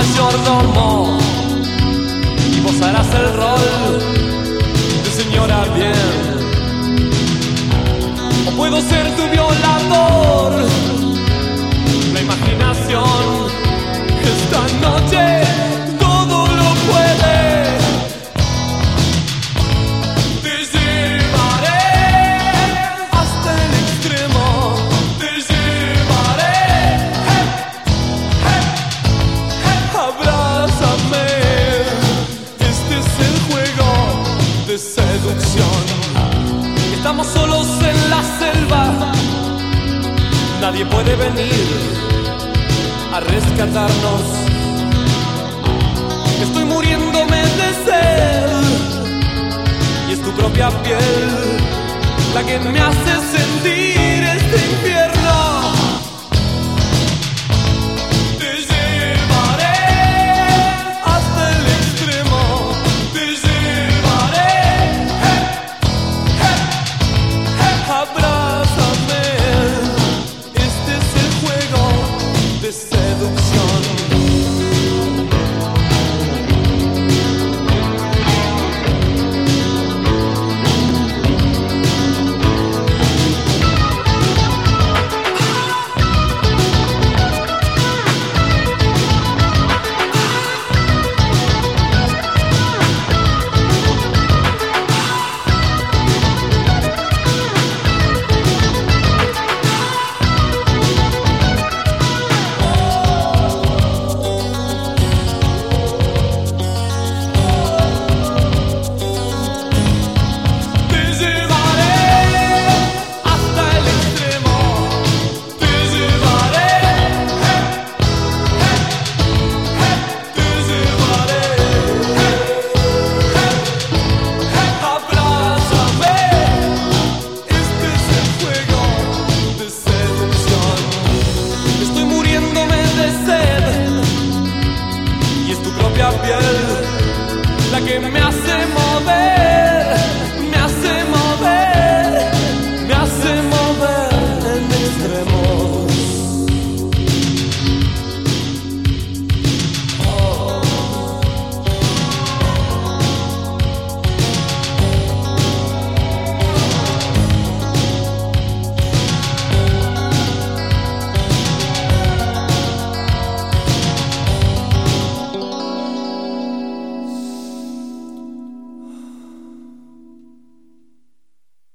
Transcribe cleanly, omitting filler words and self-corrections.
mayordomo y vos harás el rol de señora bien. O puedo ser tu violador. La imaginación esta noche todo lo puede. Te llevaré hasta el extremo. Te llevaré. Abrázame. Este es el juego de seducción. Estamos solos en la selva. Nadie puede venir a rescatarnos. Estoy muriéndome de sed y es tu propia piel la que me hace sentir este infierno.